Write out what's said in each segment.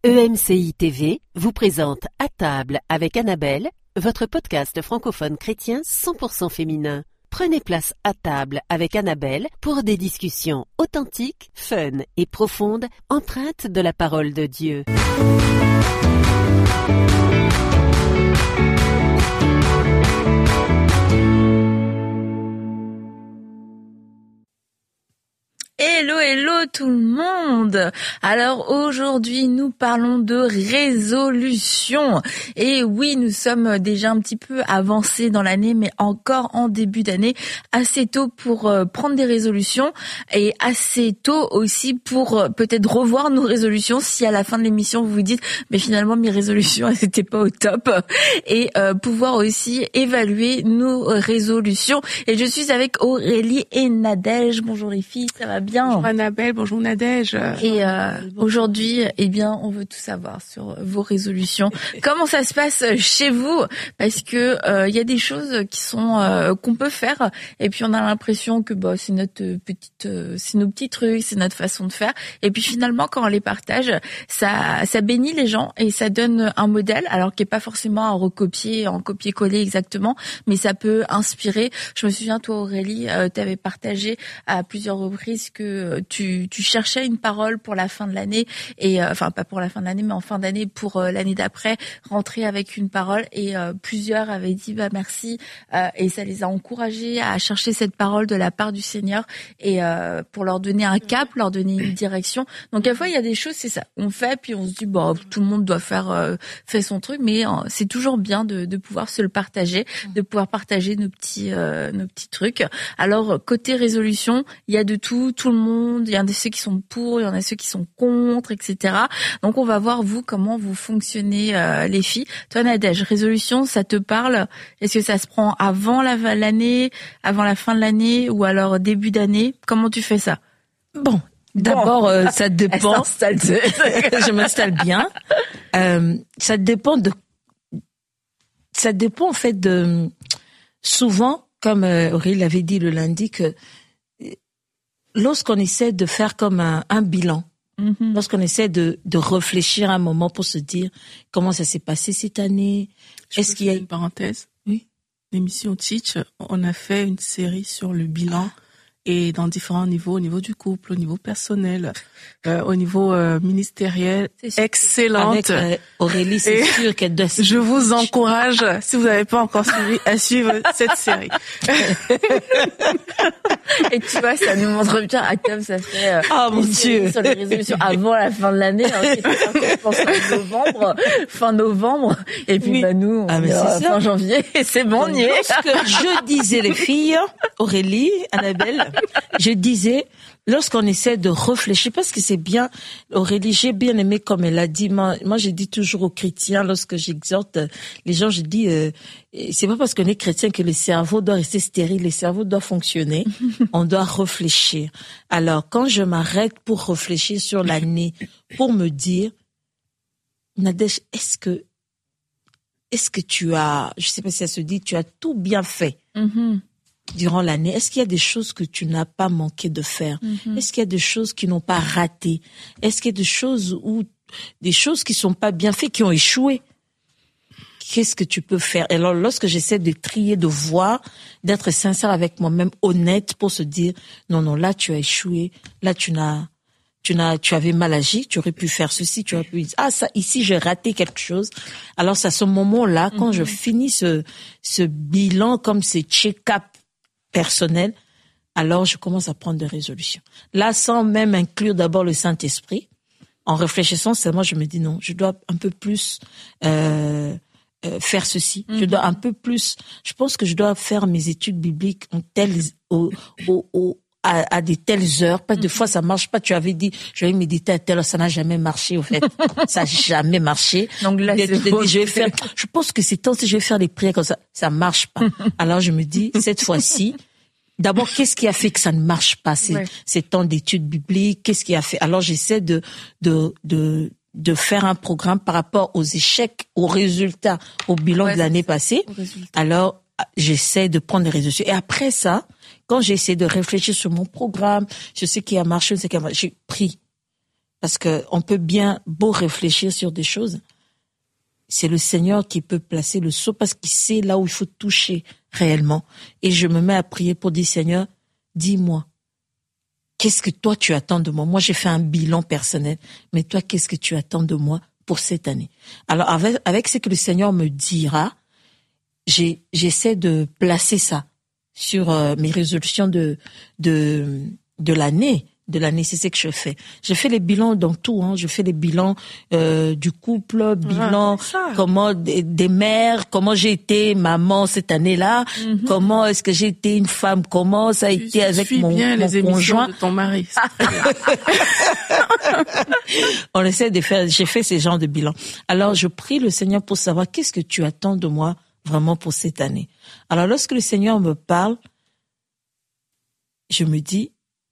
EMCI TV vous présente À table avec Annabelle, votre podcast francophone chrétien 100% féminin. Prenez place à table avec Annabelle pour des discussions authentiques, fun et profondes, empreintes de la parole de Dieu. Hello tout le monde. Alors aujourd'hui nous parlons de résolution. Et oui, nous sommes déjà un petit peu avancés dans l'année, mais encore en début d'année, assez tôt pour prendre des résolutions et assez tôt aussi pour peut-être revoir nos résolutions si à la fin de l'émission vous vous dites mais finalement mes résolutions elles n'étaient pas au top, et pouvoir aussi évaluer nos résolutions. Et je suis avec Aurélie et Nadège. Bonjour les filles, ça va bien? Bonjour Annabelle, bonjour Nadège. Et aujourd'hui, eh bien, on veut tout savoir sur vos résolutions. Comment ça se passe chez vous? Parce que il y a des choses qui sont qu'on peut faire, et puis on a l'impression que c'est notre petite, c'est nos petits trucs, c'est notre façon de faire. Et puis finalement, quand on les partage, ça bénit les gens et ça donne un modèle, alors qui est pas forcément à recopier, en copier-coller exactement, mais ça peut inspirer. Je me souviens, toi Aurélie, tu avais partagé à plusieurs reprises que tu cherchais une parole pour la fin de l'année, et enfin pas pour la fin de l'année mais en fin d'année pour l'année d'après, rentrer avec une parole, et plusieurs avaient dit merci, et ça les a encouragés à chercher cette parole de la part du Seigneur, et pour leur donner un cap, leur donner une direction. Donc à la fois il y a des choses, c'est ça, on fait puis on se dit tout le monde doit faire son truc, mais c'est toujours bien de pouvoir se le partager, de pouvoir partager nos petits trucs. Alors côté résolution, il y a de tout le monde, il y en a ceux qui sont pour, il y en a ceux qui sont contre, etc. Donc on va voir vous comment vous fonctionnez, les filles. Toi Nadège, résolution, ça te parle? Est-ce que ça se prend avant l'année, avant la fin de l'année, ou alors début d'année? Comment tu fais ça? D'abord, ça dépend. Je m'installe bien. Ça dépend en fait de. Souvent, comme Aurélie l'avait dit le lundi, que lorsqu'on essaie de faire comme un bilan, lorsqu'on essaie de réfléchir un moment pour se dire comment ça s'est passé cette année, est-ce qu'il y a une parenthèse? Oui. L'émission Teach, on a fait une série sur le bilan. Et dans différents niveaux, au niveau du couple, au niveau personnel, au niveau ministériel, excellente. Avec Aurélie, c'est sûr qu'elle doit. Je vous encourage, si vous n'avez pas encore suivi, à suivre cette série. Et tu vois, ça nous montre bien à comme ça fait mon Dieu, sur les résolutions avant la fin de l'année, je pense fin novembre, et puis nous, on est fin janvier, et c'est bon, on y est. Ce que je disais, les filles, Aurélie, Annabelle, je disais, lorsqu'on essaie de réfléchir, parce que c'est bien, Aurélie, j'ai bien aimé comme elle a dit, moi je dis toujours aux chrétiens, lorsque j'exhorte les gens, je dis, c'est pas parce qu'on est chrétien que le cerveau doit rester stérile, le cerveau doit fonctionner, on doit réfléchir. Alors, quand je m'arrête pour réfléchir sur l'année, pour me dire, Nadège, est-ce que tu as, je sais pas si ça se dit, tu as tout bien fait? Durant l'année, est-ce qu'il y a des choses que tu n'as pas manqué de faire? Est-ce qu'il y a des choses qui n'ont pas raté? Est-ce qu'il y a des choses qui sont pas bien faites, qui ont échoué? Qu'est-ce que tu peux faire? Et alors, lorsque j'essaie de trier, de voir, d'être sincère avec moi-même, honnête, pour se dire, non, là, tu as échoué, là, tu avais mal agi, tu aurais pu faire ceci, tu aurais pu dire, ça, ici, j'ai raté quelque chose. Alors, c'est à ce moment-là, quand je finis ce bilan, comme ce check-up personnel, alors je commence à prendre des résolutions. Là, sans même inclure d'abord le Saint-Esprit, en réfléchissant seulement, je me dis non, je dois un peu plus faire ceci. Je dois un peu plus. Je pense que je dois faire mes études bibliques à des telles heures. Pas de fois ça marche pas. Tu avais dit je vais méditer à telle heure, ça n'a jamais marché au fait. Ça n'a jamais marché. Donc là, je pense que ces temps-ci je vais faire des prières comme ça marche pas. Alors je me dis cette fois-ci, d'abord qu'est-ce qui a fait que ça ne marche pas ces temps d'études bibliques, qu'est-ce qui a fait? Alors j'essaie de faire un programme par rapport aux échecs, aux résultats, au bilan de l'année passée. Alors j'essaie de prendre des résolutions. Et après ça, quand j'essaie de réfléchir sur mon programme, je sais qui a marché, je sais qui a marché, j'ai pris Parce que on peut bien beau réfléchir sur des choses. C'est le Seigneur qui peut placer le sceau parce qu'il sait là où il faut toucher réellement. Et je me mets à prier pour dire, Seigneur, dis-moi, qu'est-ce que toi tu attends de moi? Moi, j'ai fait un bilan personnel, mais toi, qu'est-ce que tu attends de moi pour cette année? Alors, avec ce que le Seigneur me dira, j'essaie de placer ça sur mes résolutions de l'année. C'est ce que je fais. Je fais les bilans dans tout, hein. Je fais les bilans du couple, bilan comment des mères, comment j'ai été maman cette année-là, comment est-ce que j'ai été une femme, comment ça a été avec mon conjoint. De ton mari. On essaie de faire. J'ai fait ces genres de bilans. Alors je prie le Seigneur pour savoir qu'est-ce que tu attends de moi vraiment pour cette année. Alors lorsque le Seigneur me parle, je me dis,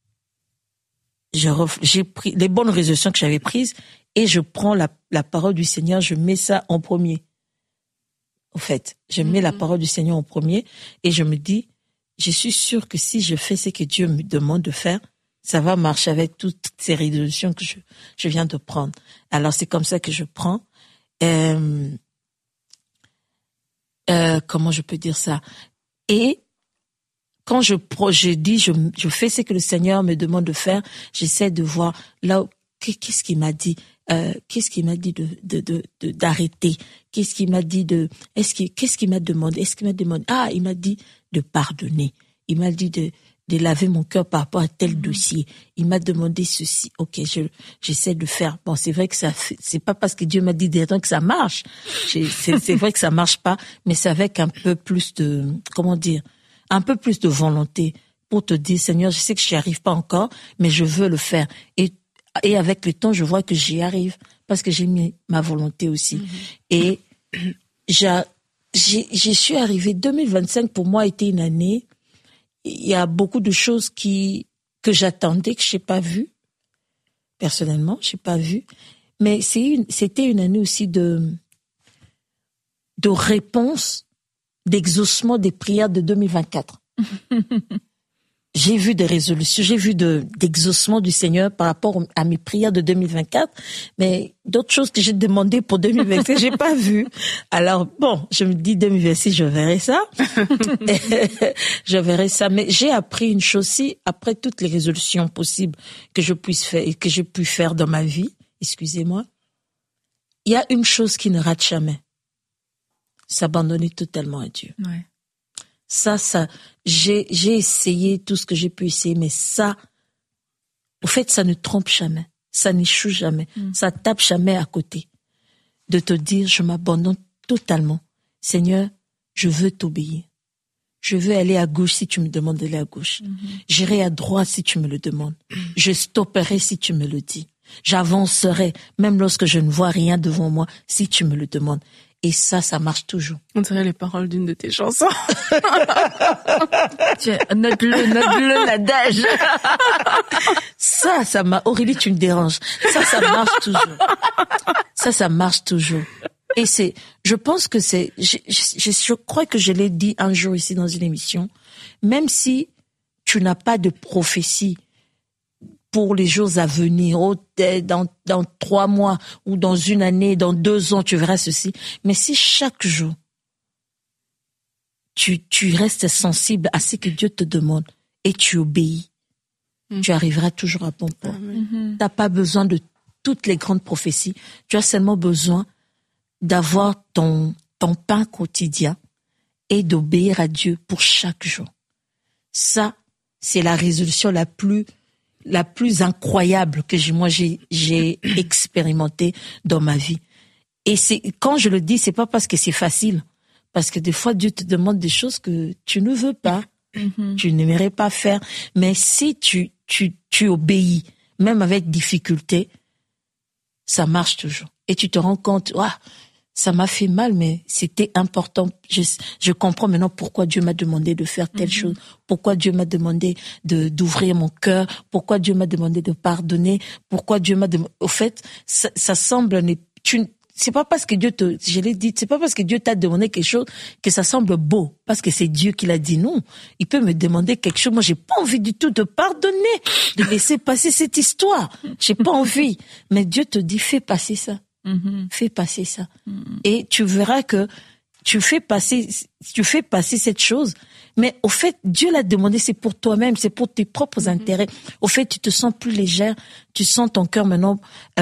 j'ai pris les bonnes résolutions que j'avais prises et je prends la parole du Seigneur, je mets ça en premier. En fait, je mets la parole du Seigneur en premier et je me dis, je suis sûre que si je fais ce que Dieu me demande de faire, ça va marcher avec toutes ces résolutions que je viens de prendre. Alors c'est comme ça que je prends. Comment je peux dire ça? Et quand je fais ce que le Seigneur me demande de faire, j'essaie de voir là qu'est-ce qu'il m'a dit, qu'est-ce qu'il m'a dit d'arrêter, qu'est-ce qu'il m'a dit qu'est-ce qu'il m'a demandé, il m'a dit de pardonner, il m'a dit de laver mon cœur par rapport à tel dossier, il m'a demandé ceci, ok, j'essaie de faire. Bon, c'est vrai que c'est pas parce que Dieu m'a dit des temps que ça marche, c'est vrai que ça marche pas, mais c'est avec un peu plus de, un peu plus de volonté pour te dire, Seigneur, je sais que j'y arrive pas encore, mais je veux le faire. Et avec le temps, je vois que j'y arrive parce que j'ai mis ma volonté aussi. Et j'y suis arrivée. 2025, pour moi, a été une année. Il y a beaucoup de choses que j'attendais, que j'ai pas vues. Personnellement, j'ai pas vu. Mais c'était une année aussi de réponse, d'exaucement des prières de 2024. J'ai vu des résolutions, j'ai vu d'exaucement du Seigneur par rapport à mes prières de 2024, mais d'autres choses que j'ai demandées pour 2025, j'ai pas vu. Alors bon, je me dis 2026, je verrai ça. Je verrai ça, mais j'ai appris une chose aussi, après toutes les résolutions possibles que je puisse faire et que j'ai pu faire dans ma vie, excusez-moi, il y a une chose qui ne rate jamais. S'abandonner totalement à Dieu. Ouais. Ça, j'ai essayé tout ce que j'ai pu essayer, mais ça, au fait, ça ne trompe jamais, ça n'échoue jamais, ça tape jamais à côté. De te dire, je m'abandonne totalement. Seigneur, je veux t'obéir. Je veux aller à gauche si tu me demandes d'aller à gauche. J'irai à droite si tu me le demandes. Je stopperai si tu me le dis. J'avancerai, même lorsque je ne vois rien devant moi, si tu me le demandes. Et ça marche toujours. On dirait les paroles d'une de tes chansons. Note-le l'adage. Ça Aurélie, tu me déranges. Ça marche toujours. Ça marche toujours. Et je pense que je crois que je l'ai dit un jour ici dans une émission, même si tu n'as pas de prophétie pour les jours à venir, dans 3 mois ou dans une année, dans 2 ans, tu verras ceci. Mais si chaque jour, tu restes sensible à ce que Dieu te demande et tu obéis, tu arriveras toujours à bon port. Tu n'as pas besoin de toutes les grandes prophéties. Tu as seulement besoin d'avoir ton pain quotidien et d'obéir à Dieu pour chaque jour. Ça, c'est la résolution la plus incroyable que j'ai expérimenté dans ma vie. Et quand je le dis, c'est pas parce que c'est facile. Parce que des fois, Dieu te demande des choses que tu ne veux pas. Tu n'aimerais pas faire. Mais si tu obéis, même avec difficulté, ça marche toujours. Et tu te rends compte, ça m'a fait mal, mais c'était important. Je comprends maintenant pourquoi Dieu m'a demandé de faire telle chose, pourquoi Dieu m'a demandé d'ouvrir mon cœur, pourquoi Dieu m'a demandé de pardonner, pourquoi Dieu m'a demandé. Au fait, ça semble c'est pas parce que je l'ai dit, c'est pas parce que Dieu t'a demandé quelque chose que ça semble beau, parce que c'est Dieu qui l'a dit. Non, il peut me demander quelque chose. Moi, j'ai pas envie du tout de pardonner, de laisser passer cette histoire. J'ai pas envie. Mais Dieu te dit, fais passer ça. Fais passer ça. Et tu verras que tu fais passer cette chose. Mais au fait, Dieu l'a demandé, c'est pour toi-même, c'est pour tes propres intérêts. Au fait, tu te sens plus légère, tu sens ton cœur maintenant,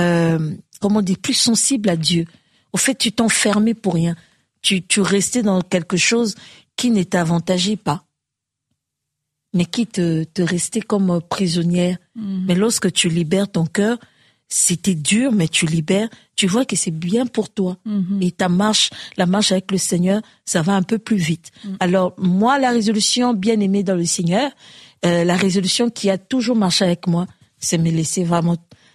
plus sensible à Dieu. Au fait, tu t'enfermais pour rien. Tu restais dans quelque chose qui ne t'avantageait pas, mais qui te restait comme prisonnière. Mais lorsque tu libères ton cœur, c'était dur, mais tu libères, tu vois que c'est bien pour toi. Et la marche avec le Seigneur, ça va un peu plus vite. Alors, moi, la résolution bien aimée dans le Seigneur, la résolution qui a toujours marché avec moi, c'est me laisser vraiment,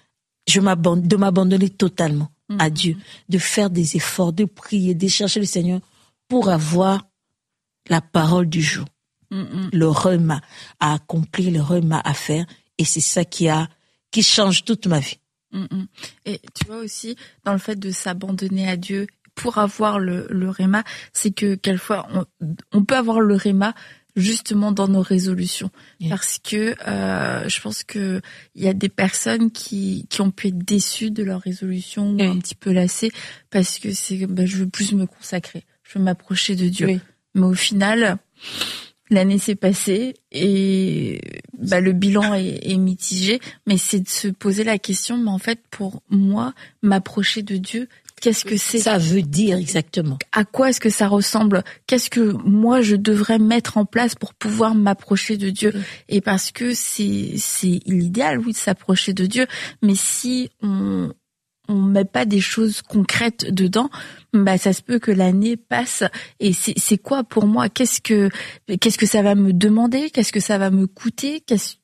de m'abandonner totalement à Dieu, de faire des efforts, de prier, de chercher le Seigneur pour avoir la parole du jour. Le rema à accomplir, le rema à faire. Et c'est ça qui change toute ma vie. Et tu vois aussi, dans le fait de s'abandonner à Dieu pour avoir le réma, c'est que quelquefois, on peut avoir le réma justement dans nos résolutions. Parce que je pense que il y a des personnes qui ont pu être déçues de leur résolution ou un petit peu lassées parce que je veux plus me consacrer, je veux m'approcher de Dieu. Mais au final, l'année s'est passée et le bilan est mitigé, mais c'est de se poser la question, mais en fait, pour moi, m'approcher de Dieu, qu'est-ce que c'est? Ça veut dire exactement. À quoi est-ce que ça ressemble? Qu'est-ce que moi je devrais mettre en place pour pouvoir m'approcher de Dieu? Et parce que c'est l'idéal, oui, de s'approcher de Dieu, mais si on met pas des choses concrètes dedans, ça se peut que l'année passe. Et c'est quoi pour moi? Qu'est-ce que ça va me demander? Qu'est-ce que ça va me coûter?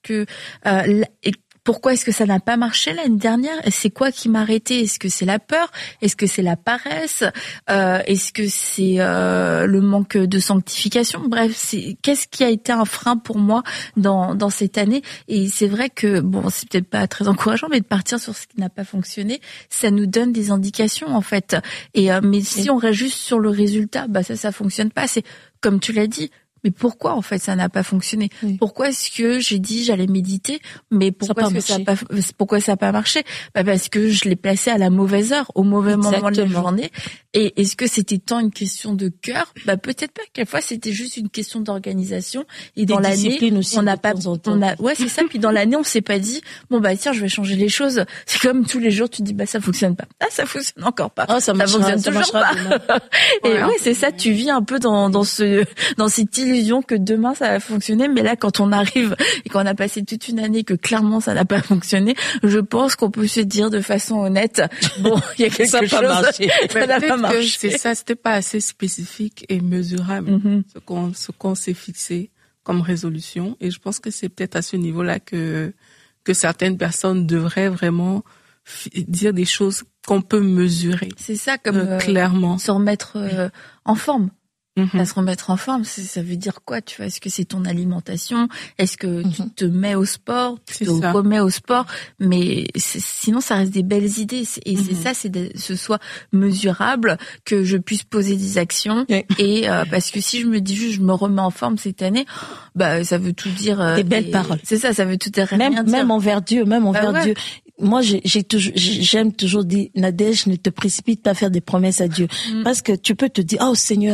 Pourquoi est-ce que ça n'a pas marché l'année dernière? C'est quoi qui m'a arrêté? Est-ce que c'est la peur? Est-ce que c'est la paresse? Est-ce que c'est le manque de sanctification? Bref, qu'est-ce qui a été un frein pour moi dans cette année? Et c'est vrai que c'est peut-être pas très encourageant, mais de partir sur ce qui n'a pas fonctionné, ça nous donne des indications en fait. Mais si on reste juste sur le résultat, ça fonctionne pas. C'est comme tu l'as dit. Mais pourquoi en fait ça n'a pas fonctionné? Pourquoi est-ce que j'ai dit j'allais méditer, mais pourquoi ça n'a pas marché? Parce que je l'ai placé à la mauvaise heure, au mauvais moment de la journée. Et est-ce que c'était tant une question de cœur? Peut-être pas. Quelquefois c'était juste une question d'organisation. Et dans l'année, on n'a pas, c'est ça. Puis dans l'année, on s'est pas dit tiens, je vais changer les choses. C'est comme tous les jours, tu dis ça fonctionne pas. Ça fonctionne encore pas. Ça fonctionne toujours pas. Et c'est ça. Tu vis un peu dans cette illusion que demain ça va fonctionner, mais là quand on arrive et qu'on a passé toute une année que clairement ça n'a pas fonctionné, je pense qu'on peut se dire de façon honnête, il y a quelque chose, ça n'a pas marché. C'est ça, c'était pas assez spécifique et mesurable ce qu'on s'est fixé comme résolution, et je pense que c'est peut-être à ce niveau-là que certaines personnes devraient vraiment dire des choses qu'on peut mesurer. C'est ça, comme clairement se remettre en forme. À se remettre en forme, ça veut dire quoi? Tu vois, est-ce que c'est ton alimentation? Est-ce que tu te mets au sport? Tu te remets au sport? Mais sinon, ça reste des belles idées. Et c'est ça, c'est que ce soit mesurable, que je puisse poser des actions. Et parce que si je me dis juste, je me remets en forme cette année, ça veut tout dire. Des belles paroles. C'est ça veut tout dire. Même envers Dieu, Dieu. Moi, j'aime toujours dire, Nadège, ne te précipite pas à faire des promesses à Dieu. Parce que tu peux te dire, oh Seigneur,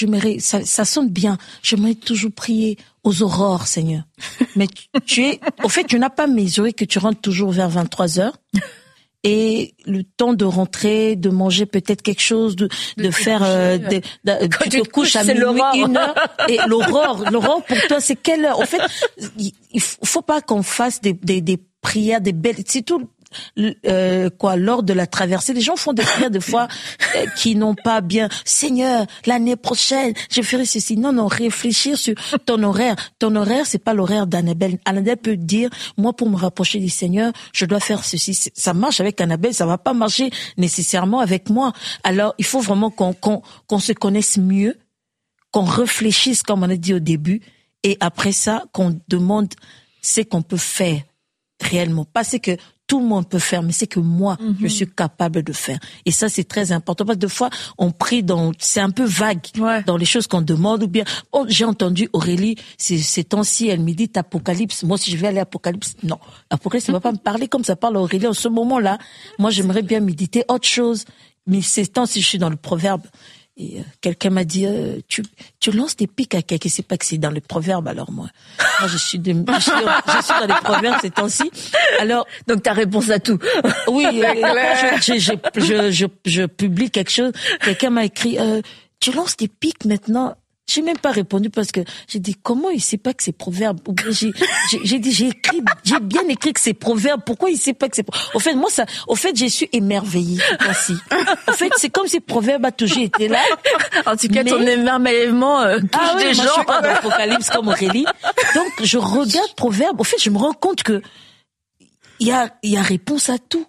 ça sonne bien. J'aimerais toujours prier aux aurores, Seigneur. Mais tu n'as pas mesuré que tu rentres toujours vers 23h. Et le temps de rentrer, de manger peut-être quelque chose, de faire, tu te couches à minuit, 1h. Et l'aurore pour toi, c'est quelle heure? En fait, il faut pas qu'on fasse des prières, des belles, c'est tout. Lors de la traversée, les gens font des prières des fois qui n'ont pas bien. Seigneur, l'année prochaine, je ferai ceci. Non, réfléchir sur ton horaire. Ton horaire, c'est pas l'horaire d'Annabelle. Annabelle peut dire, moi, pour me rapprocher du Seigneur, je dois faire ceci. Ça marche avec Annabelle, ça va pas marcher nécessairement avec moi. Alors, il faut vraiment qu'on se connaisse mieux, qu'on réfléchisse, comme on a dit au début, et après ça, qu'on demande ce qu'on peut faire réellement. Pas c'est que tout le monde peut faire, mais c'est que moi, je suis capable de faire. Et ça, c'est très important. Parce que des fois, on prie c'est un peu vague dans les choses qu'on demande, ou bien, j'ai entendu Aurélie, ces temps-ci, elle me dit Apocalypse. Moi, si je vais aller à Apocalypse, non. Apocalypse, ça va pas me parler comme ça parle Aurélie en ce moment-là. Moi, j'aimerais bien méditer autre chose. Mais ces temps-ci, je suis dans le proverbe. Et quelqu'un m'a dit, tu lances des pics à quelqu'un, c'est pas que c'est dans le proverbe, alors moi je suis dans les proverbes ces temps-ci. Alors donc ta réponse à tout. Oui, je publie quelque chose, quelqu'un m'a écrit, tu lances des pics maintenant. J'ai même pas répondu parce que j'ai dit comment il sait pas que c'est proverbe. J'ai dit j'ai bien écrit que c'est proverbe. Pourquoi il sait pas que c'est proverbe? Au fait, je suis émerveillée aussi. En fait, c'est comme si proverbe a toujours été là. En tout cas, ton émerveillement touche des gens. Moi, je suis pas dans l'Apocalypse comme Aurélie. Donc, je regarde proverbe. Au fait, je me rends compte que il y a réponse à tout.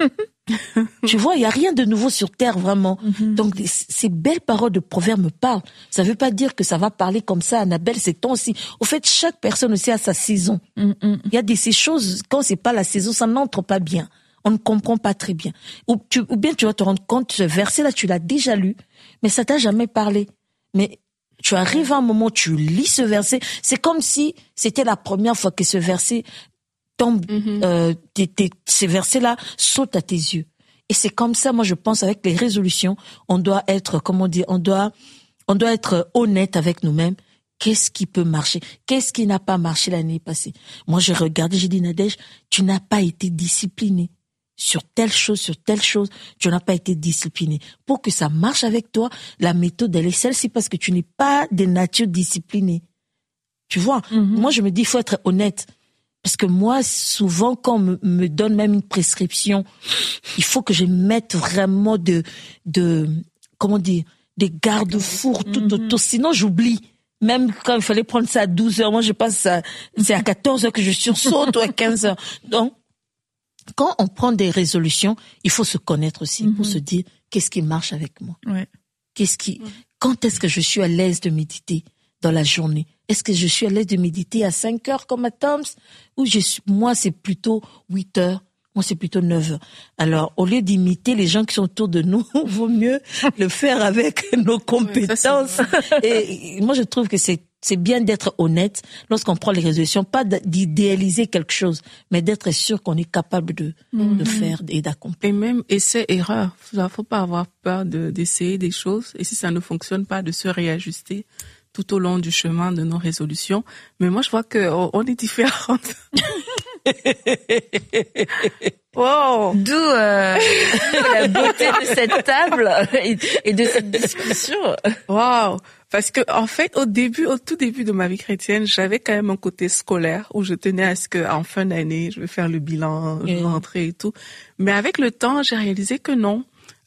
Tu vois, il y a rien de nouveau sur terre vraiment. Donc ces belles paroles de proverbes me parlent. Ça veut pas dire que ça va parler comme ça, Annabelle, c'est ton aussi. Au fait, chaque personne aussi a sa saison. Il y a ces choses, quand c'est pas la saison, ça n'entre pas bien. On ne comprend pas très bien. Ou bien tu vas te rendre compte, ce verset-là, tu l'as déjà lu, mais ça t'a jamais parlé. Mais tu arrives à un moment, tu lis ce verset, c'est comme si c'était la première fois que ce verset tombe, ces versets-là sautent à tes yeux. Et c'est comme ça, moi, je pense, avec les résolutions, on doit être, on doit être honnête avec nous-mêmes. Qu'est-ce qui peut marcher? Qu'est-ce qui n'a pas marché l'année passée? Moi, j'ai regardé, j'ai dit, Nadège, tu n'as pas été discipliné sur telle chose, tu n'as pas été discipliné. Pour que ça marche avec toi, la méthode, elle est celle-ci parce que tu n'es pas de nature disciplinée. Tu vois? Moi, je me dis, il faut être honnête. Parce que moi, souvent, quand on me donne même une prescription, il faut que je mette vraiment comment dire, des garde-fous tout autour. Sinon, j'oublie. Même quand il fallait prendre ça à 12h, moi, je pense c'est à 14h que je sursaute ou à 15h. Donc, quand on prend des résolutions, il faut se connaître aussi pour se dire qu'est-ce qui marche avec moi. Ouais. Quand est-ce que je suis à l'aise de méditer dans la journée? Est-ce que je suis à l'aise de méditer à 5 heures comme à Toms? Ou moi, c'est plutôt 8 heures. Moi, c'est plutôt 9 heures. Alors, au lieu d'imiter les gens qui sont autour de nous, vaut mieux le faire avec nos compétences. Et moi, je trouve que c'est bien d'être honnête lorsqu'on prend les résolutions, pas d'idéaliser quelque chose, mais d'être sûr qu'on est capable de faire et d'accomplir. Et même essai-erreur. Il faut pas avoir peur d'essayer des choses. Et si ça ne fonctionne pas, de se réajuster tout au long du chemin de nos résolutions. Mais moi, je vois qu'on est différentes. Wow. D'où la beauté de cette table et de cette discussion. Wow. Parce que, en fait, au tout début de ma vie chrétienne, j'avais quand même un côté scolaire où je tenais à ce qu'en fin d'année, je vais faire le bilan, je vais rentrer et tout. Mais avec le temps, j'ai réalisé que non.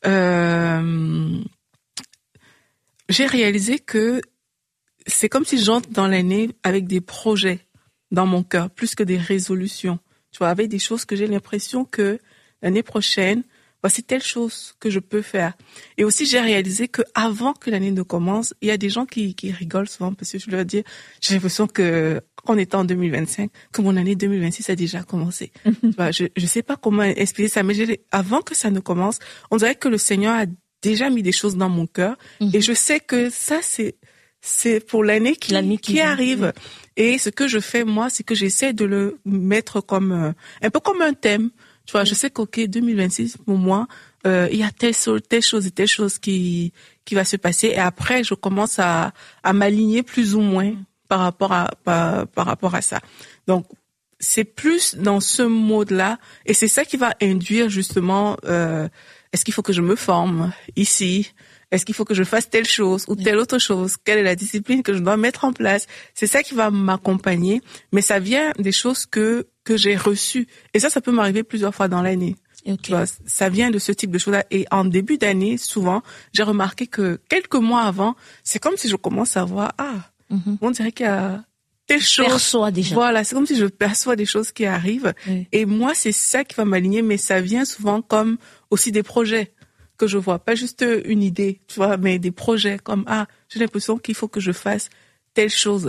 J'ai réalisé que c'est comme si j'entre dans l'année avec des projets dans mon cœur, plus que des résolutions. Tu vois, avec des choses que j'ai l'impression que l'année prochaine, voici telle chose que je peux faire. Et aussi, j'ai réalisé que avant que l'année ne commence, il y a des gens qui rigolent souvent parce que je leur dis, j'ai l'impression que on est en 2025, que mon année 2026 a déjà commencé. Tu vois, je sais pas comment expliquer ça, mais avant que ça ne commence, on dirait que le Seigneur a déjà mis des choses dans mon cœur et je sais que ça, c'est pour l'année qui arrive. Et ce que je fais, moi, c'est que j'essaie de le mettre comme, un peu comme un thème. Tu vois, je sais qu'ok, 2026, pour moi, il y a telle chose qui va se passer. Et après, je commence à m'aligner plus ou moins par rapport à ça. Donc, c'est plus dans ce mode-là. Et c'est ça qui va induire, justement, est-ce qu'il faut que je me forme ici? Est-ce qu'il faut que je fasse telle chose ou telle autre chose? Quelle est la discipline que je dois mettre en place? C'est ça qui va m'accompagner. Mais ça vient des choses que j'ai reçues. Et ça peut m'arriver plusieurs fois dans l'année. Okay. Tu vois, ça vient de ce type de choses-là. Et en début d'année, souvent, j'ai remarqué que quelques mois avant, c'est comme si je commence à voir, on dirait qu'il y a telle chose. Perçois déjà. Voilà, c'est comme si je perçois des choses qui arrivent. Oui. Et moi, c'est ça qui va m'aligner, mais ça vient souvent comme aussi des projets que je vois, pas juste une idée, tu vois, mais des projets comme j'ai l'impression qu'il faut que je fasse telle chose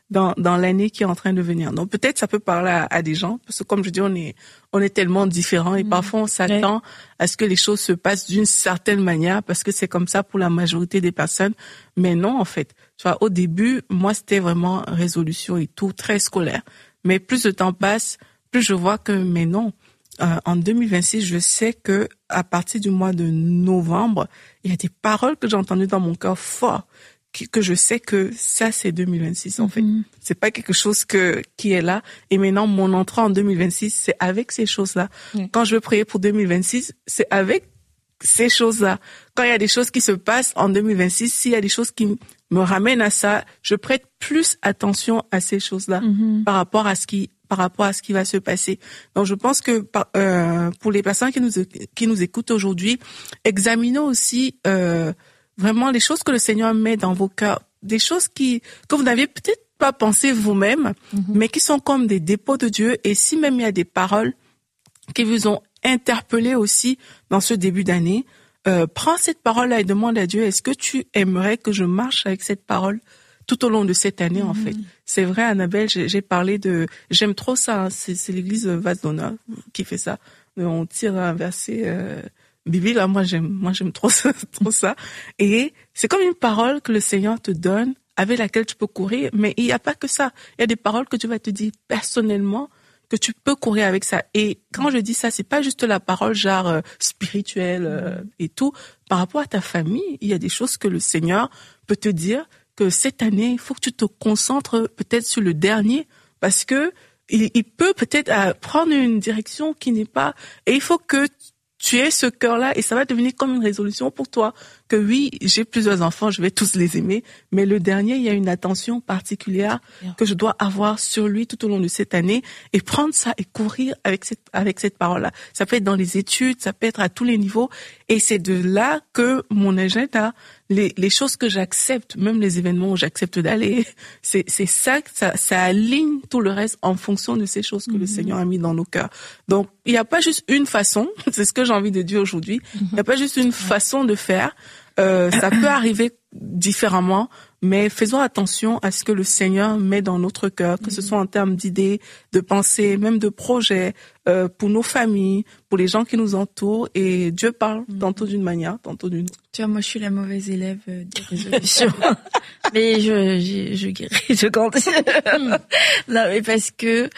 dans l'année qui est en train de venir. Donc peut-être ça peut parler à des gens, parce que comme je dis, on est tellement différents et parfois on s'attend à ce que les choses se passent d'une certaine manière parce que c'est comme ça pour la majorité des personnes. Mais non, en fait. Tu vois, au début, moi, c'était vraiment résolution et tout, très scolaire. Mais plus le temps passe, plus je vois que, mais non. En 2026, je sais que à partir du mois de novembre, il y a des paroles que j'ai entendues dans mon cœur fort, que je sais que ça, c'est 2026, en fait. C'est pas quelque chose qui est là. Et maintenant, mon entrée en 2026, c'est avec ces choses-là. Quand je veux prier pour 2026, c'est avec ces choses-là. Quand il y a des choses qui se passent en 2026, s'il y a des choses qui me ramènent à ça, je prête plus attention à ces choses-là par rapport à ce qui va se passer. Donc, je pense que pour les personnes qui nous écoutent aujourd'hui, examinons aussi vraiment les choses que le Seigneur met dans vos cœurs, des choses que vous n'aviez peut-être pas pensé vous-même, mais qui sont comme des dépôts de Dieu. Et si même il y a des paroles qui vous ont interpellé aussi dans ce début d'année, prends cette parole-là et demande à Dieu, est-ce que tu aimerais que je marche avec cette parole tout au long de cette année, en fait? C'est vrai, Annabelle, j'ai parlé j'aime trop ça, hein, c'est l'église Vase d'Honneur qui fait ça. On tire un verset biblique, là, moi j'aime trop ça. Et c'est comme une parole que le Seigneur te donne, avec laquelle tu peux courir, mais il n'y a pas que ça. Il y a des paroles que tu vas te dire personnellement, que tu peux courir avec ça. Et quand je dis ça, c'est pas juste la parole genre spirituelle et tout. Par rapport à ta famille, il y a des choses que le Seigneur peut te dire que cette année, il faut que tu te concentres peut-être sur le dernier, parce que il peut peut-être prendre une direction qui n'est pas... Et il faut que tu aies ce cœur-là, et ça va devenir comme une résolution pour toi, que oui, j'ai plusieurs enfants, je vais tous les aimer, mais le dernier, il y a une attention particulière que je dois avoir sur lui tout au long de cette année, et prendre ça et courir avec cette parole-là. Ça peut être dans les études, ça peut être à tous les niveaux, et c'est de là que mon agenda, les choses que j'accepte, même les événements où j'accepte d'aller, c'est ça, ça aligne tout le reste en fonction de ces choses que le Seigneur a mis dans nos cœurs. Donc, il n'y a pas juste une façon, c'est ce que j'ai envie de dire aujourd'hui, il n'y a pas juste une façon de faire. Ça peut arriver différemment, mais faisons attention à ce que le Seigneur met dans notre cœur, que ce soit en termes d'idées, de pensées, même de projets, pour nos familles, pour les gens qui nous entourent. Et Dieu parle tantôt d'une manière, tantôt d'une autre. Tu vois, moi, je suis la mauvaise élève des résolutions. Mais je guéris, je grandis. Non, mais parce que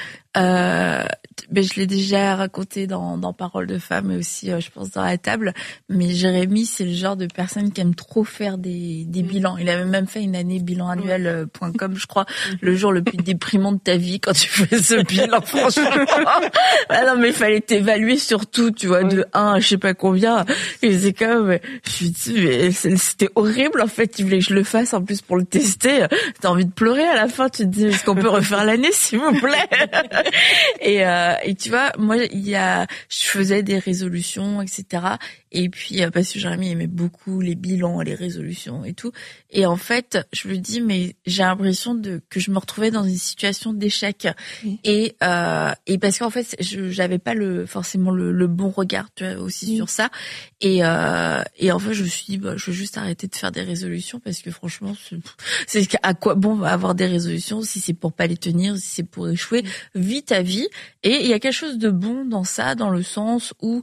je l'ai déjà raconté dans Paroles de femmes, et aussi, je pense, dans la table. Mais Jérémy, c'est le genre de personne qui aime trop faire des bilans. Il avait même fait une année bilanannuel.com, je crois, le jour le plus déprimant de ta vie quand tu fais ce bilan, franchement. Ah non, mais il fallait t'évaluer sur tout, tu vois, de 1 à je sais pas combien. Et c'est comme, je me dis, mais c'était horrible, en fait. Il voulait que je le fasse, en plus, pour le tester. T'as envie de pleurer à la fin. Tu te dis, est-ce qu'on peut refaire l'année, s'il vous plaît? Et tu vois, moi, je faisais des résolutions, etc. Et puis, parce que Jérémy aimait beaucoup les bilans, les résolutions et tout. Et en fait, je me dis, mais j'ai l'impression que je me retrouvais dans une situation d'échec. Et parce qu'en fait, j'avais pas forcément le bon regard, tu vois, aussi sur ça. Et en fait, je me suis dit, je vais juste arrêter de faire des résolutions, parce que franchement, c'est à quoi bon avoir des résolutions si c'est pour pas les tenir, si c'est pour échouer. Vis ta vie. Et il y a quelque chose de bon dans ça, dans le sens où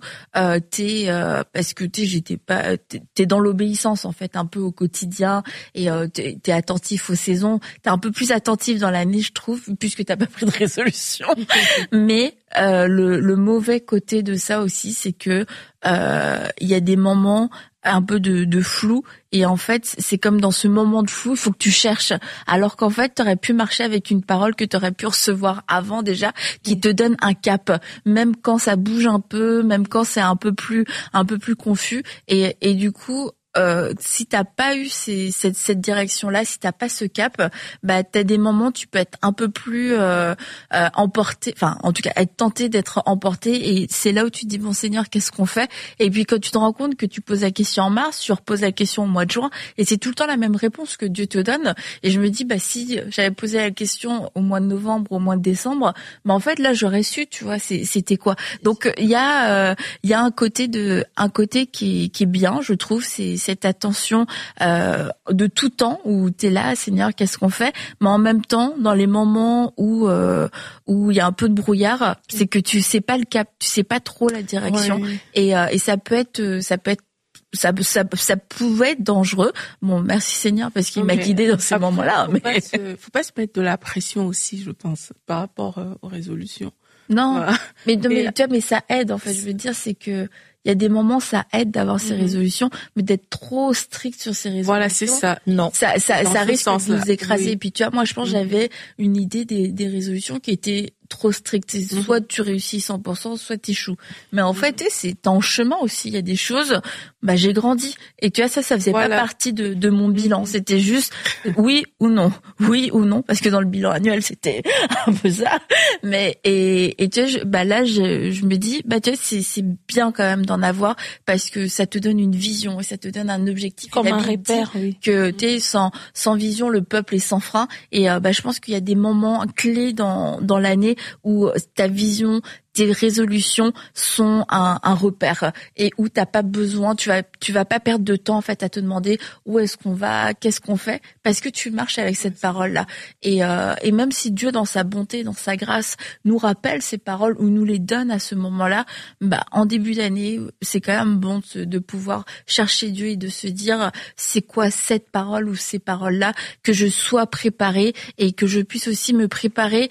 parce que t'es dans l'obéissance, en fait, un peu au quotidien, et t'es attentif aux saisons, t'es un peu plus attentif dans l'année, je trouve, puisque t'as pas pris de résolution. Mais le mauvais côté de ça aussi, c'est que il y a des moments un peu de flou, et en fait c'est comme dans ce moment de flou, il faut que tu cherches, alors qu'en fait t'aurais pu marcher avec une parole que t'aurais pu recevoir avant déjà, qui te donne un cap, même quand ça bouge un peu, même quand c'est un peu plus confus, et du coup si t'as pas eu cette direction-là, si t'as pas ce cap, t'as des moments, tu peux être un peu plus emporté, enfin en tout cas être tenté d'être emporté, et c'est là où tu te dis, bon Seigneur, qu'est-ce qu'on fait? Et puis quand tu te rends compte que tu poses la question en mars, tu reposes la question au mois de juin, et c'est tout le temps la même réponse que Dieu te donne. Et je me dis, si j'avais posé la question au mois de novembre, au mois de décembre, en fait là j'aurais su, tu vois, c'était quoi. Donc il y a un côté qui est bien, je trouve, c'est cette attention de tout temps où t'es là, Seigneur, qu'est-ce qu'on fait? Mais en même temps, dans les moments où il y a un peu de brouillard, c'est que tu sais pas le cap, tu sais pas trop la direction, et ça pouvait être dangereux. Bon, merci Seigneur parce qu'il m'a guidé dans ces moments-là. Faut pas se mettre de la pression aussi, je pense, par rapport aux résolutions. Non, voilà. mais ça aide en fait. Je veux dire, c'est que il y a des moments, ça aide d'avoir ces résolutions, mais d'être trop strict sur ces résolutions. Voilà, c'est ça. Non, ça risque de nous écraser. Et puis tu vois, moi, je pense, j'avais une idée des résolutions qui étaient trop strictes. Soit tu réussis 100%, soit t'échoues. Mais en fait, c'est en chemin aussi. Il y a des choses. J'ai grandi. Et tu vois, ça faisait pas partie de mon bilan. C'était juste oui ou non, parce que dans le bilan annuel, c'était un peu ça. Mais et tu vois, là, je me dis, tu vois, c'est bien quand même d'en avoir parce que ça te donne une vision et ça te donne un objectif. Comme un repère, oui. Que tu es sans vision, le peuple est sans frein. Et je pense qu'il y a des moments clés dans l'année où ta vision, tes résolutions sont un repère et où t'as pas besoin, tu vas pas perdre de temps en fait à te demander où est-ce qu'on va, qu'est-ce qu'on fait, parce que tu marches avec cette parole-là. Et même si Dieu dans sa bonté, dans sa grâce nous rappelle ces paroles ou nous les donne à ce moment-là, en début d'année, c'est quand même bon de pouvoir chercher Dieu et de se dire c'est quoi cette parole ou ces paroles-là, que je sois préparée et que je puisse aussi me préparer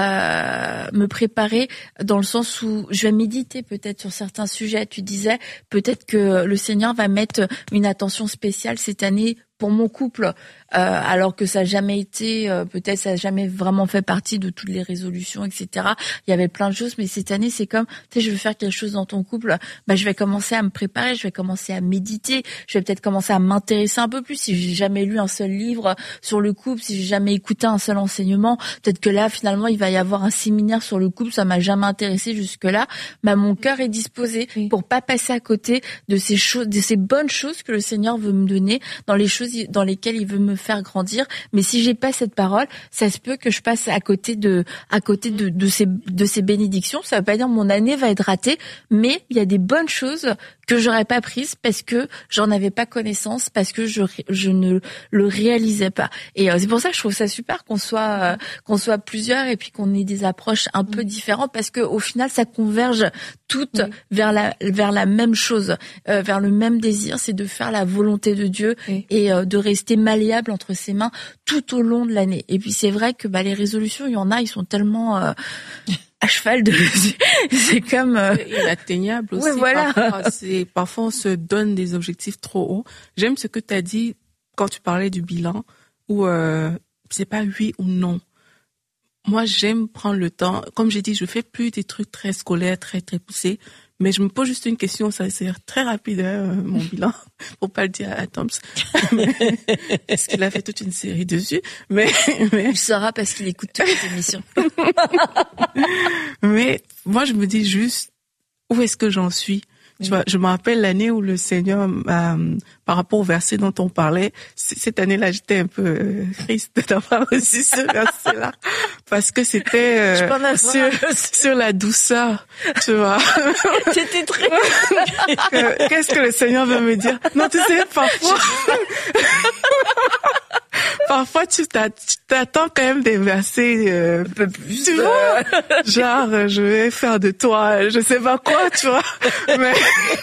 dans le sens où je vais méditer peut-être sur certains sujets. Tu disais peut-être que le Seigneur va mettre une attention spéciale cette année pour mon couple, alors que ça n'a jamais été, peut-être ça n'a jamais vraiment fait partie de toutes les résolutions, etc. Il y avait plein de choses, mais cette année, c'est comme, tu sais, je veux faire quelque chose dans ton couple, je vais commencer à me préparer, je vais commencer à méditer, je vais peut-être commencer à m'intéresser un peu plus. Si j'ai jamais lu un seul livre sur le couple, si j'ai jamais écouté un seul enseignement, peut-être que là, finalement, il va y avoir un séminaire sur le couple, ça m'a jamais intéressé jusque-là. Mon cœur est disposé pour pas passer à côté de ces choses, de ces bonnes choses que le Seigneur veut me donner, dans les choses dans lesquelles il veut me faire grandir. Mais si j'ai pas cette parole, ça se peut que je passe à côté de ces bénédictions. Ça veut pas dire que mon année va être ratée, mais il y a des bonnes choses que j'aurais pas prises parce que j'en avais pas connaissance, parce que je ne le réalisais pas. Et c'est pour ça que je trouve ça super qu'on soit plusieurs et puis qu'on ait des approches un peu différentes, parce que au final ça converge toutes vers la même chose, vers le même désir, c'est de faire la volonté de Dieu et de rester malléable entre ses mains tout au long de l'année. Et puis c'est vrai que les résolutions, il y en a, ils sont tellement à cheval de c'est comme inatteignable aussi. Ouais, voilà. Parfois on se donne des objectifs trop hauts. J'aime ce que tu as dit quand tu parlais du bilan, où c'est pas oui ou non. Moi, j'aime prendre le temps. Comme j'ai dit, je fais plus des trucs très scolaires, très très poussés, mais je me pose juste une question, ça c'est très rapide, mon bilan, pour pas le dire à Toms. Parce qu'il a fait toute une série dessus, mais il saura parce qu'il écoute toutes les émissions. Mais moi, je me dis juste, où est-ce que j'en suis? Tu vois, je me rappelle l'année où le Seigneur, par rapport au verset dont on parlait, cette année-là, j'étais un peu triste d'avoir reçu ce verset-là, parce que c'était sur la douceur, tu vois. C'était très... Qu'est-ce que le Seigneur veut me dire? Non, tu sais, parfois tu t'attends quand même des versets un peu plus, tu vois, genre je vais faire de toi je sais pas quoi, tu vois, mais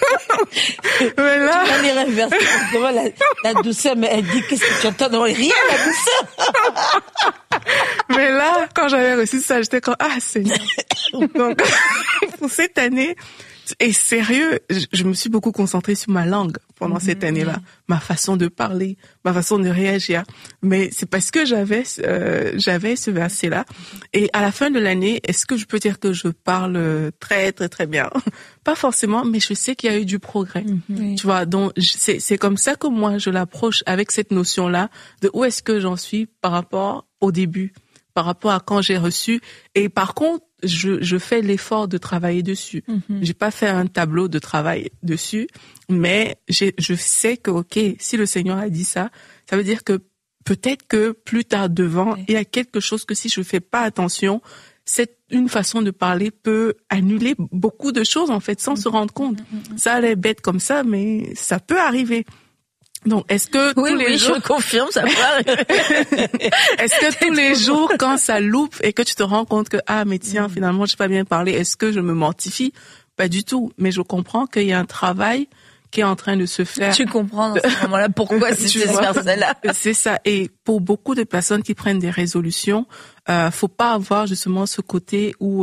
là tu vas les versets devant la douceur, mais elle dit qu'est-ce que tu entends dans rien, la douceur. Mais là quand j'avais reçu ça, j'étais comme Seigneur. Donc pour cette année, et sérieux, je me suis beaucoup concentrée sur ma langue pendant cette année-là, ma façon de parler, ma façon de réagir. Mais c'est parce que j'avais ce verset-là. Et à la fin de l'année, est-ce que je peux dire que je parle très très très bien? Pas forcément, mais je sais qu'il y a eu du progrès. Tu vois, donc c'est comme ça que moi je l'approche, avec cette notion-là de où est-ce que j'en suis par rapport au début, par rapport à quand j'ai reçu. Et par contre, je fais l'effort de travailler dessus. J'ai pas fait un tableau de travail dessus, mais je sais que si le Seigneur a dit ça, ça veut dire que peut-être que plus tard devant, il y a quelque chose que si je fais pas attention, une façon de parler peut annuler beaucoup de choses en fait sans se rendre compte. Ça a l'air bête comme ça, mais ça peut arriver. Donc, est-ce que tous les jours... je confirme, ça part. Est-ce que tous les jours, quand ça loupe et que tu te rends compte que, mais tiens, finalement, j'ai pas bien parlé, est-ce que je me mortifie? Pas du tout. Mais je comprends qu'il y a un travail qui est en train de se faire. Tu comprends dans ce moment-là pourquoi c'est cette personne-là. C'est ça. Et pour beaucoup de personnes qui prennent des résolutions, faut pas avoir justement ce côté où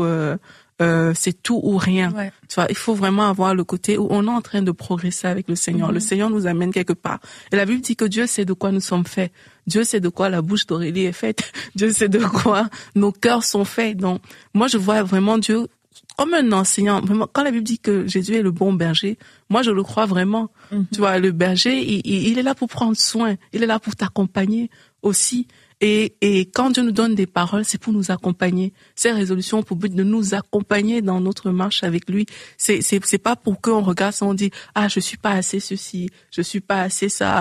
c'est tout ou rien. Ouais. Tu vois, il faut vraiment avoir le côté où on est en train de progresser avec le Seigneur. Le Seigneur nous amène quelque part. Et la Bible dit que Dieu sait de quoi nous sommes faits. Dieu sait de quoi la bouche d'Aurélie est faite. Dieu sait de quoi nos cœurs sont faits. Donc, moi, je vois vraiment Dieu comme un enseignant. Vraiment, quand la Bible dit que Jésus est le bon berger, moi, je le crois vraiment. Tu vois, le berger, il est là pour prendre soin. Il est là pour t'accompagner aussi. Et quand Dieu nous donne des paroles, c'est pour nous accompagner. Ces résolutions ont pour but de nous accompagner dans notre marche avec lui. C'est pas pour qu'on regarde ça, on dit, je suis pas assez ceci, je suis pas assez ça,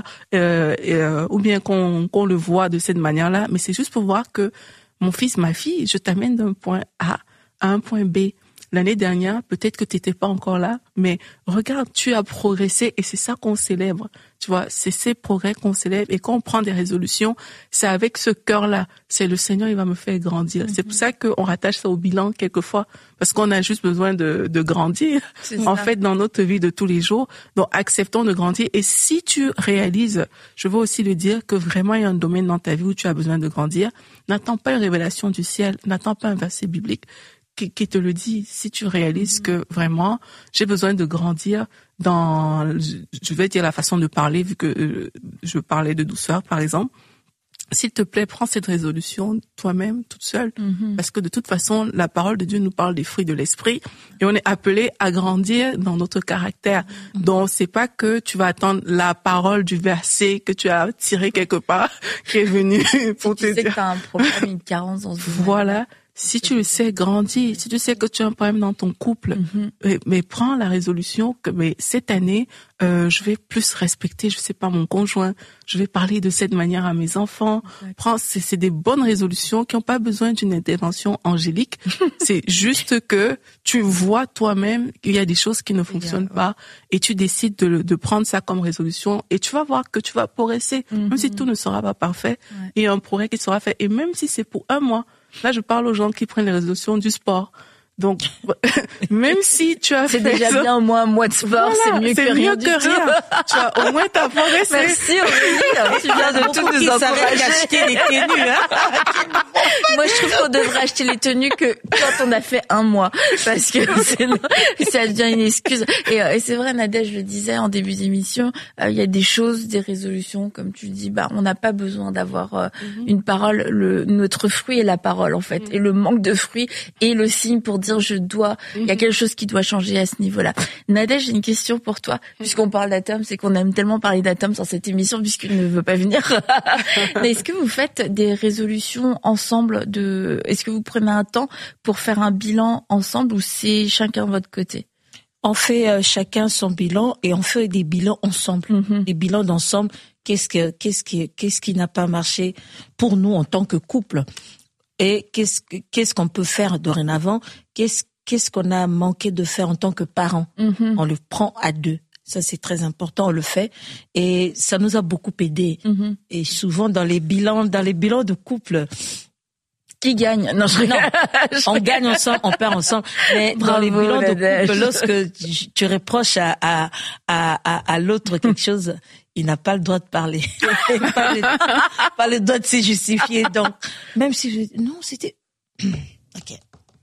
ou bien qu'on le voit de cette manière-là. Mais c'est juste pour voir que mon fils, ma fille, je t'amène d'un point A à un point B. L'année dernière, peut-être que tu n'étais pas encore là, mais regarde, tu as progressé et c'est ça qu'on célèbre. Tu vois, c'est ces progrès qu'on célèbre et quand on prend des résolutions, c'est avec ce cœur-là. C'est le Seigneur, il va me faire grandir. C'est pour ça qu'on rattache ça au bilan quelquefois, parce qu'on a juste besoin de grandir, en fait, dans notre vie de tous les jours. Donc, acceptons de grandir. Et si tu réalises, je veux aussi le dire, que vraiment il y a un domaine dans ta vie où tu as besoin de grandir, n'attends pas une révélation du ciel, n'attends pas un verset biblique qui te le dit. Si tu réalises que vraiment j'ai besoin de grandir dans, je vais dire la façon de parler, vu que je parlais de douceur par exemple, s'il te plaît, prends cette résolution toi-même, toute seule, parce que de toute façon la parole de Dieu nous parle des fruits de l'esprit et on est appelé à grandir dans notre caractère. Donc c'est pas que tu vas attendre la parole du verset que tu as tiré quelque part qui est venu pour te dire. Tu sais que t'as un problème, une carence dans ce domaine. Voilà. Si tu le sais, grandis. Si tu sais que tu as un problème dans ton couple, mais prends la résolution que cette année, je vais plus respecter, je sais pas, mon conjoint. Je vais parler de cette manière à mes enfants. Prends, c'est des bonnes résolutions qui n'ont pas besoin d'une intervention angélique. C'est juste que tu vois toi-même qu'il y a des choses qui ne fonctionnent pas et tu décides de prendre ça comme résolution et tu vas voir que tu vas progresser. Même si tout ne sera pas parfait, il y a un progrès qui sera fait. Et même si c'est pour un mois, là, je parle aux gens qui prennent les résolutions du sport. Donc, même si tu as fait déjà ça, bien un mois de sport, voilà, c'est mieux que rien. Tu vois, au moins t'as progressé. Merci Aurélie, tu viens de tout nous encourager. Acheter les tenues, Moi, je trouve qu'on devrait acheter les tenues que quand on a fait un mois, parce que sinon, ça devient une excuse. Et c'est vrai, Nadège, je le disais en début d'émission, il y a des choses, des résolutions, comme tu dis, on n'a pas besoin d'avoir une parole. Notre fruit est la parole, en fait, et le manque de fruit est le signe pour dire il y a quelque chose qui doit changer à ce niveau-là. Nadège, j'ai une question pour toi, puisqu'on parle d'Atom, c'est qu'on aime tellement parler d'Atom sur cette émission puisqu'il ne veut pas venir. Mais est-ce que vous faites des résolutions ensemble est-ce que vous prenez un temps pour faire un bilan ensemble ou c'est chacun de votre côté? On fait chacun son bilan et on fait des bilans ensemble, des bilans d'ensemble. Qu'est-ce qui n'a pas marché pour nous en tant que couple? Et qu'est-ce qu'on peut faire dorénavant? Qu'est-ce qu'on a manqué de faire en tant que parents? On le prend à deux. Ça, c'est très important, on le fait. Et ça nous a beaucoup aidé. Et souvent, dans les bilans de couple, qui gagne? Non, on gagne ensemble, on perd ensemble. Mais dans les bilans de couple, lorsque tu reproches à l'autre quelque chose, il n'a pas le droit de parler. pas le droit de se justifier. Donc, même si non, c'était, ok.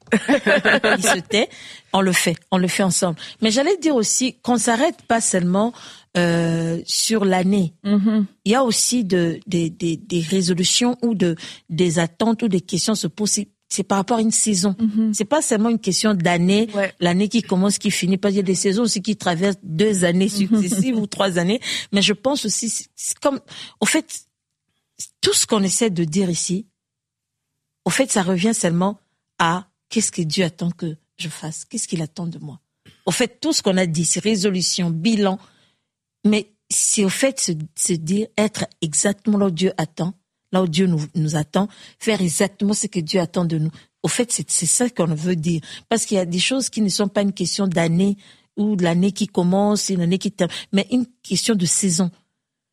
Il se tait, on le fait ensemble. Mais j'allais dire aussi qu'on s'arrête pas seulement sur l'année. Il y a aussi des résolutions ou des attentes ou des questions se posent. C'est par rapport à une saison. C'est pas seulement une question d'année, l'année qui commence, qui finit. Parce qu'il y a des saisons aussi qui traversent 2 années successives ou 3 années. Mais je pense aussi, c'est comme, au fait, tout ce qu'on essaie de dire ici, au fait, ça revient seulement à qu'est-ce que Dieu attend que je fasse? Qu'est-ce qu'il attend de moi? Au fait, tout ce qu'on a dit, c'est résolution, bilan. Mais c'est au fait se dire, être exactement là où Dieu attend. Là où Dieu nous attend, faire exactement ce que Dieu attend de nous. Au fait, c'est ça qu'on veut dire. Parce qu'il y a des choses qui ne sont pas une question d'année ou de l'année qui commence, une année qui termine, mais une question de saison.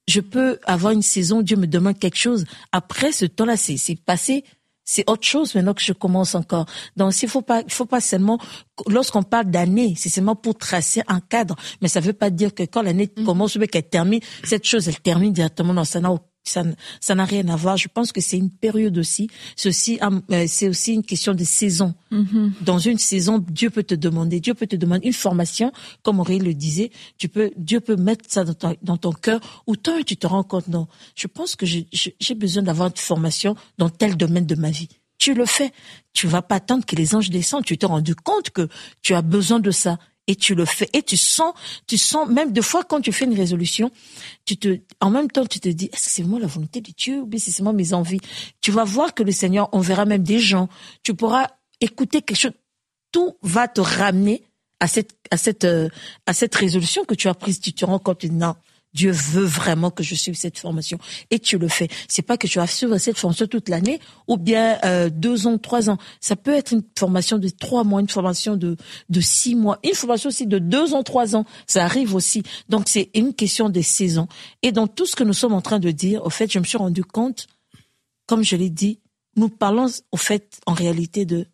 je peux avoir une saison, Dieu me demande quelque chose. Après ce temps-là, c'est passé. C'est autre chose maintenant que je commence encore. Donc, il faut pas seulement, lorsqu'on parle d'année, c'est seulement pour tracer un cadre. Mais ça veut pas dire que quand l'année commence ou qu'elle termine, cette chose, elle termine directement. Non, ça n'a rien à voir. Je pense que c'est une période aussi. C'est aussi une question de saison. Dans une saison, Dieu peut te demander une formation, comme Aurélie le disait. Dieu peut mettre ça dans ton cœur, ou toi, tu te rends compte, non. Je pense que j'ai besoin d'avoir une formation dans tel domaine de ma vie. Tu le fais. Tu vas pas attendre que les anges descendent. Tu t'es rendu compte que tu as besoin de ça. Et tu le fais. Et tu sens, même des fois, quand tu fais une résolution, en même temps, tu te dis, est-ce que c'est moi la volonté de Dieu, ou bien c'est moi mes envies? Tu vas voir que le Seigneur, on verra même des gens. Tu pourras écouter quelque chose. Tout va te ramener à cette résolution que tu as prise. Tu te rends compte, non. Dieu veut vraiment que je suive cette formation. Et tu le fais. C'est pas que tu vas suivre cette formation toute l'année, ou bien 2 ans, 3 ans. Ça peut être une formation de 3 mois, une formation de 6 mois, une formation aussi de 2 ans, 3 ans. Ça arrive aussi. Donc c'est une question des saisons. Et dans tout ce que nous sommes en train de dire, au fait, je me suis rendu compte, comme je l'ai dit, nous parlons au fait, en réalité, de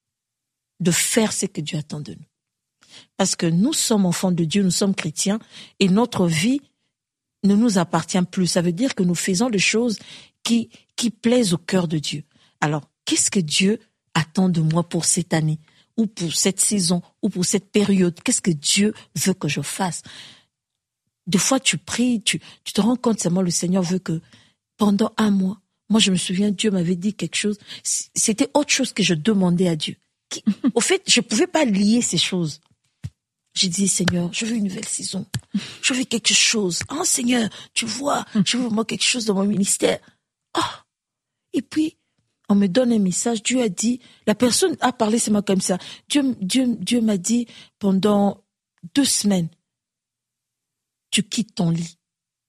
faire ce que Dieu attend de nous. Parce que nous sommes enfants de Dieu, nous sommes chrétiens, et notre vie ne nous appartient plus. Ça veut dire que nous faisons des choses qui plaisent au cœur de Dieu. Alors, qu'est-ce que Dieu attend de moi pour cette année, ou pour cette saison, ou pour cette période? Qu'est-ce que Dieu veut que je fasse? Des fois, tu pries, tu te rends compte, seulement le Seigneur veut que pendant 1 mois, moi je me souviens, Dieu m'avait dit quelque chose, c'était autre chose que je demandais à Dieu. Au fait, je pouvais pas lier ces choses. J'ai dit, Seigneur, je veux une nouvelle saison. Je veux quelque chose. Oh, Seigneur, tu vois, je veux vraiment quelque chose dans mon ministère. Oh. Et puis, on me donne un message. Dieu a dit, la personne a parlé, c'est moi comme ça. Dieu m'a dit, pendant 2 semaines, tu quittes ton lit.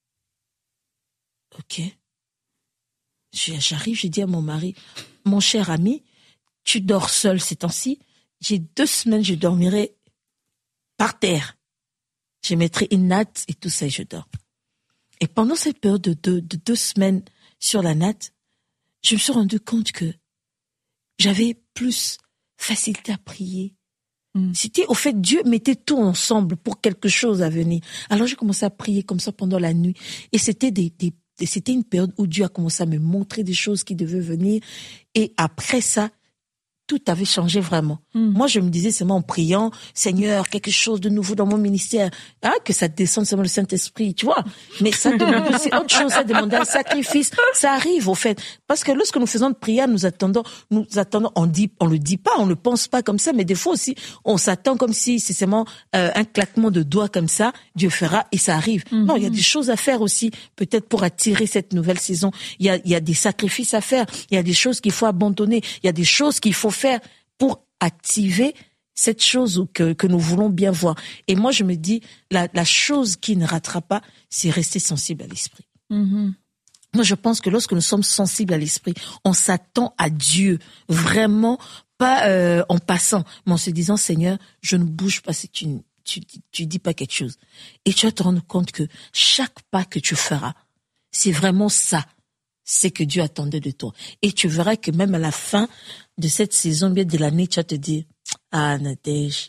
Ok. J'arrive, j'ai dit à mon mari, mon cher ami, tu dors seul ces temps-ci. J'ai 2 semaines, je dormirai par terre. Je mettrai une natte et tout ça et je dors. Et pendant cette période de 2 semaines sur la natte, je me suis rendu compte que j'avais plus facilité à prier. C'était, au fait, Dieu mettait tout ensemble pour quelque chose à venir. Alors j'ai commencé à prier comme ça pendant la nuit. Et c'était c'était une période où Dieu a commencé à me montrer des choses qui devaient venir. Et après ça, tout avait changé vraiment. Moi, je me disais seulement en priant, Seigneur, quelque chose de nouveau dans mon ministère, que ça descende seulement le Saint-Esprit, tu vois. Mais ça demande aussi autre chose, ça demande un sacrifice. Ça arrive, au fait. Parce que lorsque nous faisons de prière, nous attendons, on le dit pas, on le pense pas comme ça, mais des fois aussi, on s'attend comme si c'est seulement un claquement de doigts comme ça, Dieu fera et ça arrive. Non, il y a des choses à faire aussi, peut-être pour attirer cette nouvelle saison. Il y a des sacrifices à faire, il y a des choses qu'il faut abandonner, il y a des choses qu'il faut faire pour activer cette chose que nous voulons bien voir. Et moi, je me dis, la chose qui ne ratera pas, c'est rester sensible à l'esprit. Moi, je pense que lorsque nous sommes sensibles à l'esprit, on s'attend à Dieu, vraiment, pas en passant, mais en se disant, Seigneur, je ne bouge pas si tu dis pas quelque chose. Et tu vas te rendre compte que chaque pas que tu feras, c'est vraiment ça. C'est que Dieu attendait de toi. Et tu verras que même à la fin de cette saison, bien de l'année, tu vas te dire, ah, Nadège,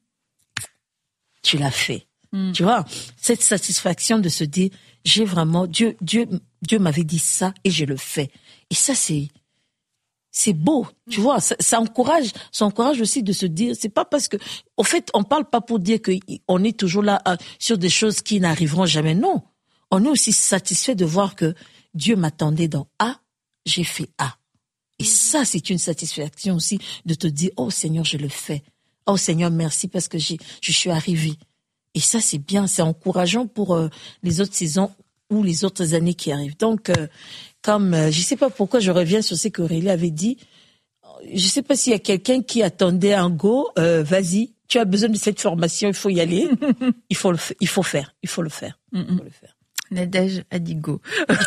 tu l'as fait. Tu vois, cette satisfaction de se dire, j'ai vraiment, Dieu m'avait dit ça et je le fais. Et ça, c'est beau, tu vois, ça encourage aussi de se dire, c'est pas parce que, au fait, on parle pas pour dire qu'on est toujours là sur des choses qui n'arriveront jamais, non. On est aussi satisfait de voir que Dieu m'attendait dans A, j'ai fait A. Et ça, c'est une satisfaction aussi de te dire, oh Seigneur, je le fais. Oh Seigneur, merci parce que je suis arrivé. Et ça, c'est bien, c'est encourageant pour les autres saisons ou les autres années qui arrivent. Donc, je sais pas pourquoi je reviens sur ce qu'Aurélie avait dit. Je sais pas s'il y a quelqu'un qui attendait un go, vas-y, tu as besoin de cette formation, il faut y aller. Il faut le faire. Nadège a dit go.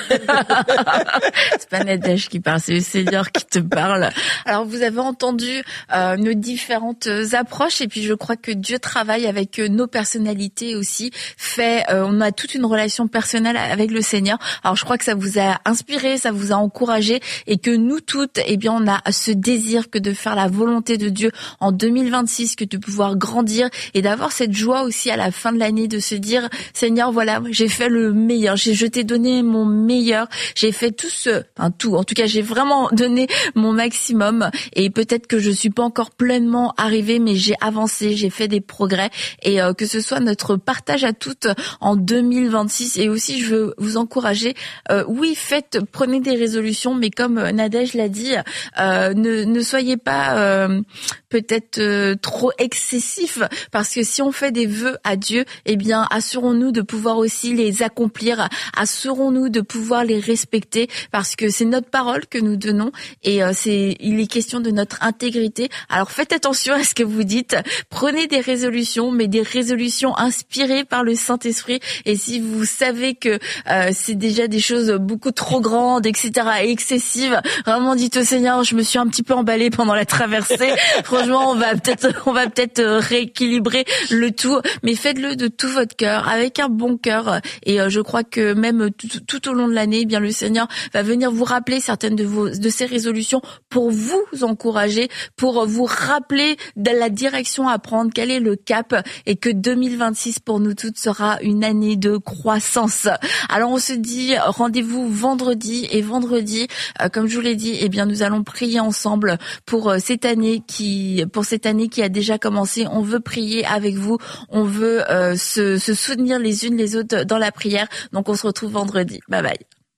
C'est pas Nadège qui parle, c'est le Seigneur qui te parle. Alors vous avez entendu nos différentes approches et puis je crois que Dieu travaille avec nos personnalités aussi. On a toute une relation personnelle avec le Seigneur. Alors je crois que ça vous a inspiré, ça vous a encouragé et que nous toutes, eh bien on a ce désir que de faire la volonté de Dieu en 2026, que de pouvoir grandir et d'avoir cette joie aussi à la fin de l'année de se dire Seigneur, voilà, j'ai fait le meilleur, je t'ai donné mon meilleur, j'ai fait tout, en tout cas j'ai vraiment donné mon maximum et peut-être que je suis pas encore pleinement arrivée mais j'ai avancé, j'ai fait des progrès et que ce soit notre partage à toutes en 2026 et aussi je veux vous encourager, oui prenez des résolutions mais comme Nadège l'a dit, ne soyez pas peut-être trop excessif parce que si on fait des vœux à Dieu, eh bien assurons-nous de pouvoir aussi les accomplir, assurons-nous de pouvoir les respecter parce que c'est notre parole que nous donnons et il est question de notre intégrité. Alors faites attention à ce que vous dites, prenez des résolutions mais des résolutions inspirées par le Saint-Esprit et si vous savez que c'est déjà des choses beaucoup trop grandes, etc., excessives, vraiment dites au Seigneur, je me suis un petit peu emballée pendant la traversée, franchement on va peut-être rééquilibrer le tout, mais faites-le de tout votre cœur, avec un bon cœur et je crois que même tout au long de l'année, eh bien le Seigneur va venir vous rappeler certaines de ces résolutions pour vous encourager, pour vous rappeler de la direction à prendre, quel est le cap et que 2026 pour nous toutes sera une année de croissance. Alors on se dit rendez-vous vendredi et vendredi, comme je vous l'ai dit, eh bien nous allons prier ensemble pour cette année qui a déjà commencé. On veut prier avec vous, on veut se soutenir les unes les autres dans la prière. Donc on se retrouve vendredi. Bye bye.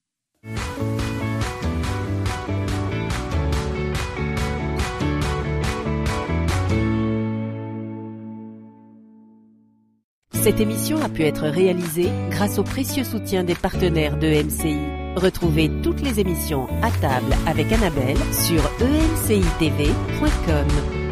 Cette émission a pu être réalisée grâce au précieux soutien des partenaires de MCI. Retrouvez toutes les émissions à table avec Annabelle sur emcitv.com.